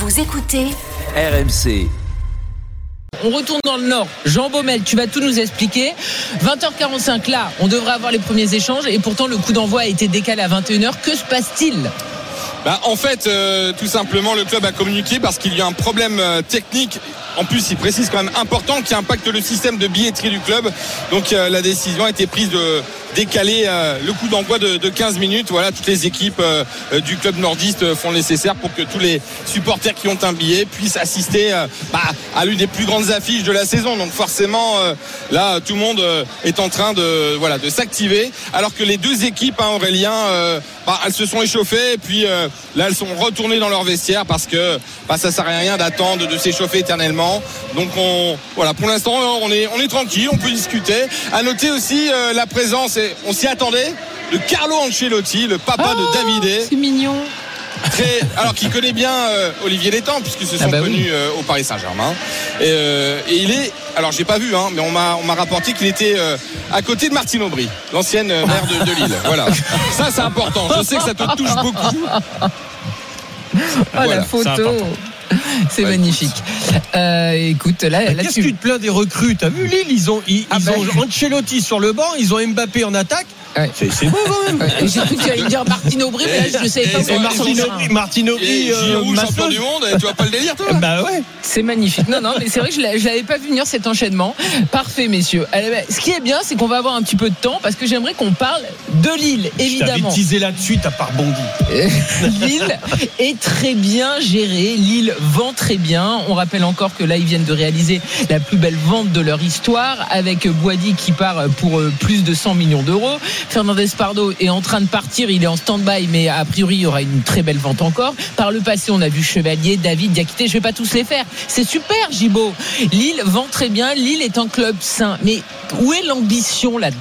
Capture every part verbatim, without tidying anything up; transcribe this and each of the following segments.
Vous écoutez R M C. On retourne dans le Nord. Jean Baumel, tu vas tout nous expliquer. vingt heures quarante-cinq, là, on devrait avoir les premiers échanges et pourtant le coup d'envoi a été décalé à vingt et une heures. Que se passe-t-il ? Bah, en fait, euh, tout simplement, le club a communiqué parce qu'il y a un problème euh, technique. En plus, il précise quand même important qui impacte le système de billetterie du club. Donc, euh, la décision a été prise de décaler euh, le coup d'envoi de, de quinze minutes. Voilà, toutes les équipes euh, du club nordiste font le nécessaire pour que tous les supporters qui ont un billet puissent assister euh, bah, à l'une des plus grandes affiches de la saison. Donc, forcément, euh, là, tout le monde euh, est en train de, voilà, de s'activer. Alors que les deux équipes, hein, Aurélien, euh, bah, elles se sont échauffées et puis euh, là, elles sont retournées dans leur vestiaire parce que bah, ça sert à rien d'attendre, de s'échauffer éternellement. Donc on, voilà, pour l'instant on est, on est tranquille, on peut discuter. À noter aussi euh, la présence, et on s'y attendait, de Carlo Ancelotti, le papa oh, de Davide. C'est mignon. Très, alors qui connaît bien euh, Olivier Létang puisqu'ils se sont ah bah connus oui. euh, au Paris Saint-Germain. Et, euh, et il est, alors j'ai pas vu, hein, mais on m'a, on m'a rapporté qu'il était euh, à côté de Martine Aubry, l'ancienne euh, maire de, de Lille. Voilà, ça c'est important. Je sais que ça te touche beaucoup. Oh voilà, la photo. C'est ouais, magnifique. Euh, écoute, là, là qu'est-ce que tu te plains des recrues ? T'as vu Lille ? Ils ont, ils, ah ils bah... ont Ancelotti sur le banc, ils ont Mbappé en attaque. Ouais. C'est, c'est beau quand même. Ouais, j'ai cru que tu allais dire Martine Aubry, mais là je ne savais pas où Martine Aubry. Martine Aubry, Giroud, champion du monde, tu vois pas le délire toi ? Bah ouais. C'est magnifique. Non, non, mais c'est vrai que je ne l'avais pas vu venir cet enchaînement. Parfait, messieurs. Alors, ce qui est bien, c'est qu'on va avoir un petit peu de temps parce que j'aimerais qu'on parle de Lille, évidemment. Je t'avais teasé là-dessus, t'as pas rebondi. Lille est très bien gérée. Lille vend très bien. On rappelle encore que là, ils viennent de réaliser la plus belle vente de leur histoire avec Boady qui part pour plus de cent millions d'euros. Fernandez Pardo est en train de partir, il est en stand-by, mais a priori il y aura une très belle vente encore. Par le passé, on a vu Chevalier, David, Diakité, je vais pas tous les faire. C'est super, Gibaud. Lille vend très bien, Lille est un club sain. Mais où est l'ambition là-dedans ?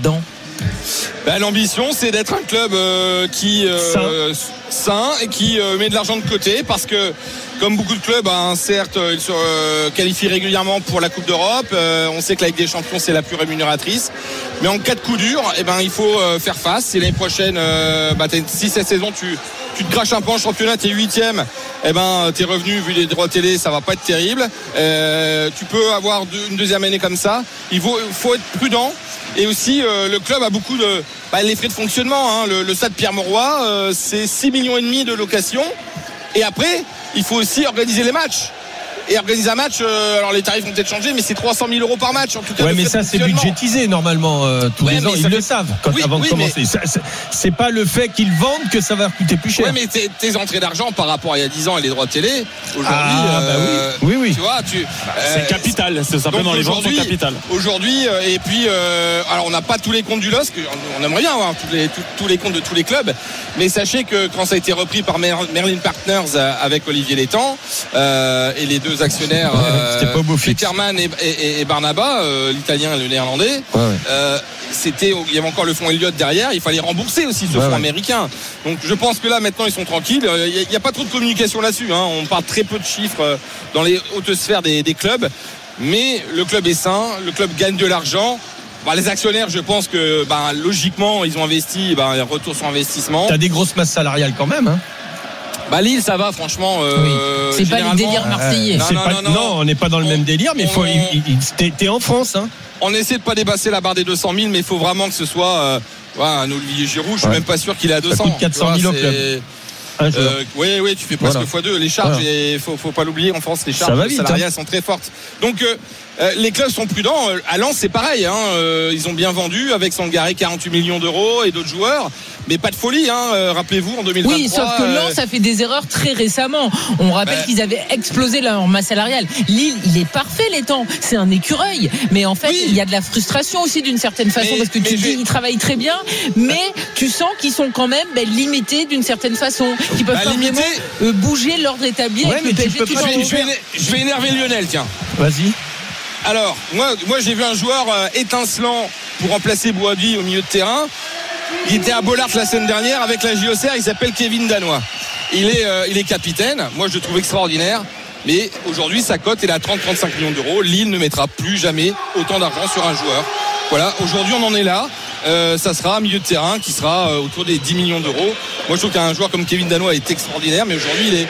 Ben, l'ambition, c'est d'être un club euh, qui euh, sain. sain et qui euh, met de l'argent de côté parce que comme beaucoup de clubs, hein, certes, ils se euh, qualifient régulièrement pour la Coupe d'Europe. Euh, on sait que la Ligue des Champions, c'est la plus rémunératrice. Mais en cas de coup dur, eh ben, il faut euh, faire face. Si l'année prochaine, euh, bah, si cette saison, tu, tu te craches un peu en championnat, tu es huitième, eh ben, tes revenus, vu les droits télé, ça va pas être terrible. Euh, tu peux avoir deux, une deuxième année comme ça. Il faut, faut être prudent. Et aussi, euh, le club a beaucoup de bah, les frais de fonctionnement. Hein. Le, le stade Pierre-Mauroy, euh, c'est six millions et demi de location. Et après, il faut aussi organiser les matchs. Et organiser un match, euh, alors les tarifs vont peut-être changer, mais c'est trois cent mille euros par match en tout cas. Ouais, mais ça c'est budgétisé normalement euh, tous ouais, les ans, ils fait... le savent quand, oui, avant oui, de commencer. Mais... Ça, c'est, c'est pas le fait qu'ils vendent que ça va coûter plus cher. Ouais, mais tes, tes entrées d'argent par rapport à il y a dix ans et les droits de télé, aujourd'hui, ah, euh, bah oui. oui, oui. Tu vois, tu, bah, c'est euh, capital, c'est simplement les ventes sont capital. Aujourd'hui, euh, et puis, euh, alors on n'a pas tous les comptes du L O S C, on aimerait bien avoir tous les, tous, tous les comptes de tous les clubs, mais sachez que quand ça a été repris par Merlin Partners avec Olivier Létang euh, et les deux actionnaires. C'était pas beau fixe. Peterman et, et, et Barnaba, euh, l'italien et le néerlandais. Ouais, ouais. Euh, c'était, il y avait encore le fonds Elliott derrière. Il fallait rembourser aussi ce ouais, fonds ouais. américain. Donc je pense que là maintenant ils sont tranquilles. Il n'y a, a pas trop de communication là-dessus. Hein. On parle très peu de chiffres dans les hautes sphères des, des clubs. Mais le club est sain. Le club gagne de l'argent. Bah, les actionnaires, je pense que bah, logiquement ils ont investi. Bah, retour sur investissement. T'as des grosses masses salariales quand même. Hein. Bah Lille ça va franchement euh, oui. C'est pas le délire marseillais. non, c'est non, pas, non, non, non on n'est pas dans le on, même délire mais on, faut, il, il, t'es, t'es en France hein. On essaie de pas dépasser la barre des deux cent mille mais il faut vraiment que ce soit euh, ouais, un Olivier Giroud. Je suis ouais. même pas sûr qu'il est à deux cents. Ça coûte quatre cent mille au club. Euh, oui, oui, tu fais presque voilà. fois deux. Les charges, il voilà. faut, faut pas l'oublier, en France, les charges salariales hein. sont très fortes. Donc, euh, euh, les clubs sont prudents. À Lens, c'est pareil. Hein. Euh, ils ont bien vendu avec Sangaré quarante-huit millions d'euros et d'autres joueurs. Mais pas de folie, hein. Euh, rappelez-vous, en deux mille vingt-trois. Oui, sauf que Lens a fait des erreurs très récemment. On rappelle bah, qu'ils avaient explosé leur masse salariale. Lille, il est parfait, les temps. C'est un écureuil. Mais en fait, oui. il y a de la frustration aussi d'une certaine façon mais, parce que tu dis, ils travaillent très bien, mais tu sens qu'ils sont quand même ben, limités d'une certaine façon. Qui peuvent bah, pas limité. vraiment euh, bouger l'ordre établi ouais, avec le P S G. Je vais, je, vais, je vais énerver Lionel, tiens. Vas-y. Alors, moi, moi j'ai vu un joueur euh, étincelant pour remplacer Boadi au milieu de terrain. Il était à Bollard la semaine dernière avec la J O C R, il s'appelle Kevin Danois. Il est, euh, il est capitaine, moi je le trouve extraordinaire. Mais aujourd'hui, sa cote est à trente à trente-cinq millions d'euros. Lille ne mettra plus jamais autant d'argent sur un joueur. Voilà, aujourd'hui on en est là. Euh, ça sera un milieu de terrain qui sera euh, autour des dix millions d'euros. Moi je trouve qu'un joueur comme Kevin Danois est extraordinaire, mais aujourd'hui il est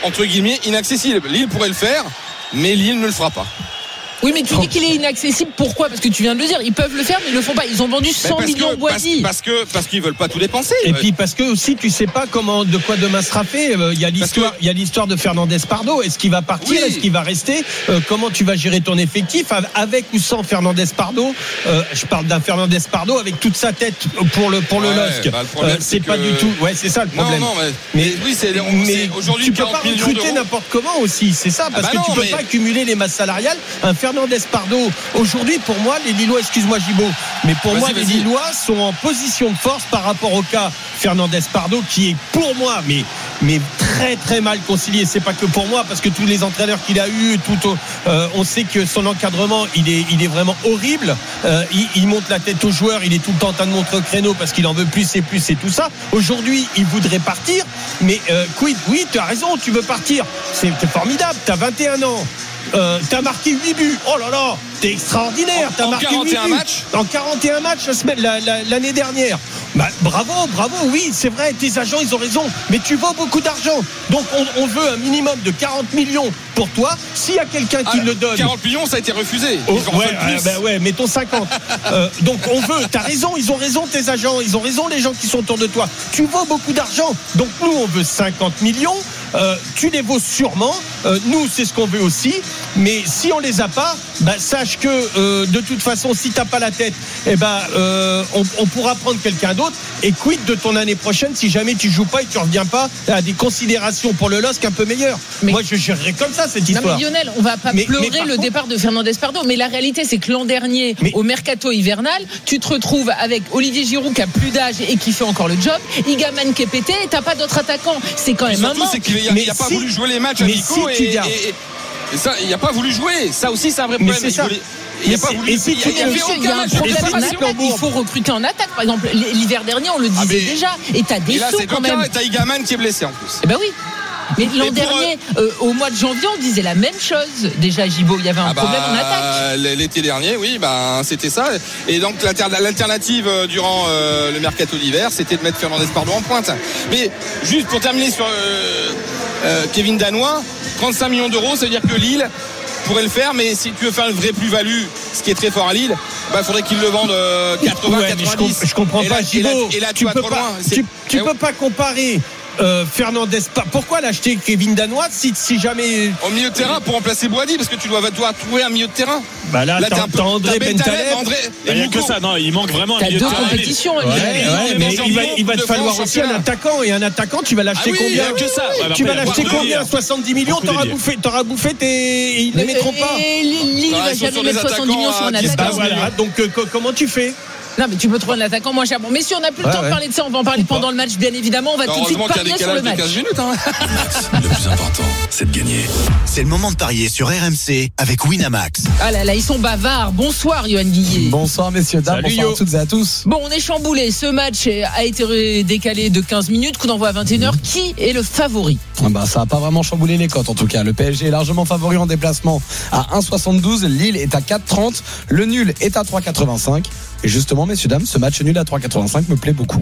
entre guillemets inaccessible. Lille pourrait le faire, mais Lille ne le fera pas. Oui, mais tu dis qu'il est inaccessible. Pourquoi ? Parce que tu viens de le dire. Ils peuvent le faire, mais ils le font pas. Ils ont vendu cent millions de Boisy. Parce, parce que parce qu'ils veulent pas tout dépenser. Et puis parce que aussi tu sais pas comment de quoi demain sera fait. Il y a l'histoire, que... il y a l'histoire de Fernandez Pardo. Est-ce qu'il va partir ? Oui. Est-ce qu'il va rester ? euh, Comment tu vas gérer ton effectif avec ou sans Fernandez Pardo ? euh, Je parle d'un Fernandez Pardo avec toute sa tête pour le pour le ouais, L O S C. Bah, le euh, c'est, c'est pas que... du tout. Ouais, c'est ça le problème. Non, non, mais, mais oui, c'est, on, mais c'est aujourd'hui tu peux pas recruter n'importe comment aussi. C'est ça, parce ah bah que non, tu peux mais... pas accumuler les masses salariales. Un Fernandez Pardo aujourd'hui, pour moi, les Lillois, excuse-moi Gibaud, mais pour vas-y, moi, vas-y. les Lillois sont en position de force par rapport au cas Fernandez Pardo, qui est pour moi, mais, mais très très mal concilié. C'est pas que pour moi, parce que tous les entraîneurs qu'il a eu, tout, euh, on sait que son encadrement, il est, il est vraiment horrible. Euh, il, il monte la tête aux joueurs, il est tout le temps en train de montrer au créneau parce qu'il en veut plus et plus et tout ça. Aujourd'hui, il voudrait partir, mais euh, quid, oui, tu as raison, tu veux partir. C'est, c'est formidable, tu as vingt et un ans. Euh, t'as marqué huit buts. Oh là là, t'es extraordinaire. T'as en marqué quarante et un huit buts matchs. En quarante et un matchs la semaine, la, la, l'année dernière. Bah, bravo, bravo, oui, c'est vrai, tes agents, ils ont raison. Mais tu vaux beaucoup d'argent. Donc, on, on veut un minimum de quarante millions pour toi. S'il y a quelqu'un qui ah, le donne. quarante millions, ça a été refusé. Oh, ouais, euh, bah ouais, mettons cinquante. euh, donc, on veut, t'as raison, ils ont raison, tes agents. Ils ont raison, les gens qui sont autour de toi. Tu vaux beaucoup d'argent. Donc, nous, on veut cinquante millions. Euh, tu les vaux sûrement. Euh, nous, c'est ce qu'on veut aussi. Mais si on les a pas, bah, sache que euh, de toute façon, si t'as pas la tête, eh ben, euh, on, on pourra prendre quelqu'un d'autre. Et quid de ton année prochaine si jamais tu joues pas et tu reviens pas à des considérations pour le L O S C un peu meilleures. Mais moi, je gérerais comme ça cette histoire. Non mais Lionel, on va pas mais, pleurer mais le contre... départ de Fernandez Pardo. Mais la réalité, c'est que l'an dernier, mais... au mercato hivernal, tu te retrouves avec Olivier Giroud qui a plus d'âge et qui fait encore le job, Igaman qui est pété, et t'as pas d'autres attaquants. C'est quand même un manque. C'est qu'il a, il a pas si... voulu jouer les matchs amicaux si et, et, et, et ça, il a pas voulu jouer. Ça aussi, c'est un vrai problème. Mais c'est ça. Il n'y a pas voulu. Et si il y a, il y a, il y a un problème en attaque. Il faut recruter en attaque. Par exemple, l'hiver dernier, on le disait ah mais, déjà. Et t'as des sous quand même. Et t'as Igaman qui est blessé en plus. Eh ben oui. Mais l'an dernier, euh, au mois de janvier, on disait la même chose. Déjà, Gibaud, il y avait un ah problème bah, en attaque. L'été dernier, oui, bah, c'était ça. Et donc, l'alternative durant euh, le mercato d'hiver, c'était de mettre Fernandez Pardo en pointe. Mais juste pour terminer sur euh, euh, Kevin Danois, trente-cinq millions d'euros, ça veut dire que Lille pourrait le faire, mais si tu veux faire une vraie plus-value, ce qui est très fort à Lille, bah faudrait qu'ils le vendent euh, quatre-vingts, ouais, quatre-vingt-dix. Je, je comprends et pas, Gibaud. Et là, tu, tu vas peux trop pas, loin. Tu, tu peux pas comparer. Euh, Fernandez, pourquoi l'acheter Kevin Danois si, si jamais au milieu de terrain pour remplacer Boadi parce que tu dois, dois trouver un milieu de terrain. Bah là, là t'as, t'as André Bentaleb. Il n'y a que ça, non, il manque vraiment t'as un milieu de terrain. T'as deux compétitions. Ouais, ouais, mais il va, il va te falloir aussi un attaquant et un attaquant, tu vas l'acheter ah oui, combien que ça. Tu vas l'acheter combien soixante-dix millions, t'auras bouffé, t'auras bouffé tes, ils ne les mettront pas. Et Lille va jamais mettre soixante-dix millions sur un attaquant. Voilà, donc comment tu fais? Non mais tu peux trouver un attaquant moins cher. Bon, mais si on n'a plus le ouais, temps ouais. de parler de ça, on va en parler pendant le match bien évidemment. On va tout de suite parier sur le match. quinze minutes, hein. Le plus important, c'est de gagner. C'est le moment de parier sur R M C avec Winamax. Ah là là, ils sont bavards. Bonsoir Yoann Guillet. Bonsoir messieurs, dames, Salut, bonsoir yo. à toutes et à tous. Bon, on est chamboulé. Ce match a été décalé de quinze minutes. Coup d'envoi à vingt et une heures. Qui est le favori? Ah bah, ça n'a pas vraiment chamboulé les cotes en tout cas. Le P S G est largement favori en déplacement à un virgule soixante-douze. Lille est à quatre virgule trente. Le nul est à trois virgule quatre-vingt-cinq. Et justement, messieurs, dames, ce match nul à trois virgule quatre-vingt-cinq me plaît beaucoup.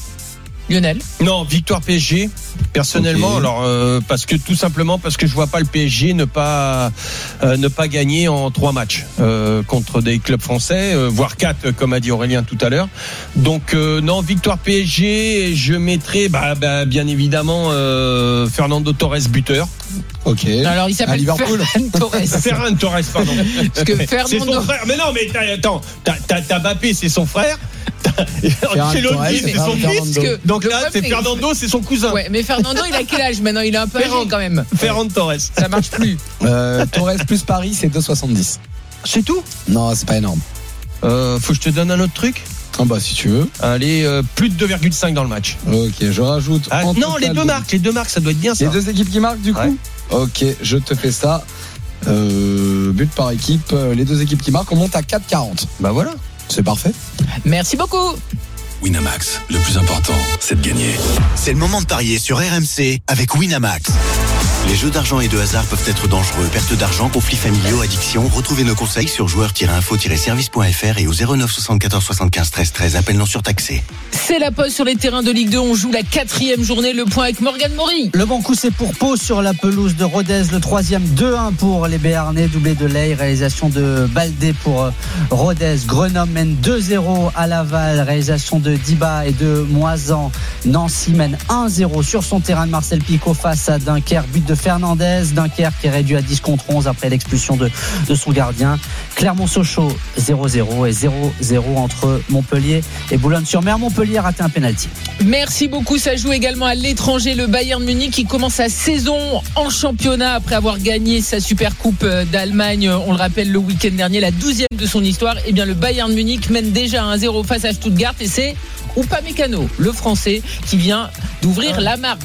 Lionel? Non, victoire P S G. Personnellement, okay. alors euh, parce que tout simplement parce que je vois pas le P S G ne pas euh, ne pas gagner en trois matchs euh, contre des clubs français, euh, voire quatre, comme a dit Aurélien tout à l'heure. Donc euh, non, victoire P S G. Je mettrai bah, bah, bien évidemment euh, Fernando Torres buteur. Ok. Alors il s'appelle Ferran Torres. Ferran Torres, pardon. Parce que Fernando... C'est son frère. Mais non, mais t'as, attends, t'as, t'as, t'as Mbappé, c'est son frère. Ancelotti, c'est son fils. Que, donc là, c'est Fernando, c'est son cousin. Ouais, mais Fernando, il a quel âge maintenant? Il est un peu âgé quand même. Ferran Torres. Ça marche plus. Euh, Torres plus Paris, c'est deux virgule soixante-dix. C'est tout? Non, c'est pas énorme. Euh, faut que je te donne un autre truc? Ah bah si tu veux. Allez, euh, plus de deux virgule cinq dans le match. Ok, je rajoute. Ah, non, les deux marques, les deux marques, ça doit être bien ça. Les deux équipes qui marquent du coup. Ouais. Ok, je te fais ça. Euh, but par équipe, les deux équipes qui marquent, on monte à quatre virgule quarante. Bah voilà, c'est parfait. Merci beaucoup. Winamax, le plus important, c'est de gagner. C'est le moment de parier sur R M C avec Winamax. Les jeux d'argent et de hasard peuvent être dangereux. Perte d'argent, conflits familiaux, addiction. Retrouvez nos conseils sur joueurs tiret info tiret service point f r et au zéro neuf soixante-quatorze soixante-quinze treize treize. Appel non surtaxé. C'est la pause sur les terrains de Ligue deux. On joue la quatrième journée. Le point avec Morgane Maury. Le bon coup, c'est pour Pau sur la pelouse de Rodez. Le troisième, deux un pour les Béarnais. Doublé de Ley. Réalisation de Baldé pour Rodez. Grenoble mène deux zéro à Laval. Réalisation de Diba et de Moisan. Nancy mène un zéro sur son terrain de Marcel Picot face à Dunkerque. But de Fernandez. Dunkerque qui est réduit à dix contre onze après l'expulsion de, de son gardien. Clermont-Sochaux zéro zéro et zéro zéro entre Montpellier et Boulogne-sur-Mer. Montpellier a raté un pénalty. Merci beaucoup. Ça joue également à l'étranger. Le Bayern Munich qui commence sa saison en championnat après avoir gagné sa Super Coupe d'Allemagne. On le rappelle le week-end dernier, la douzième de son histoire. Eh bien, le Bayern Munich mène déjà un zéro face à Stuttgart et c'est Upamecano, le Français, qui vient d'ouvrir la marque.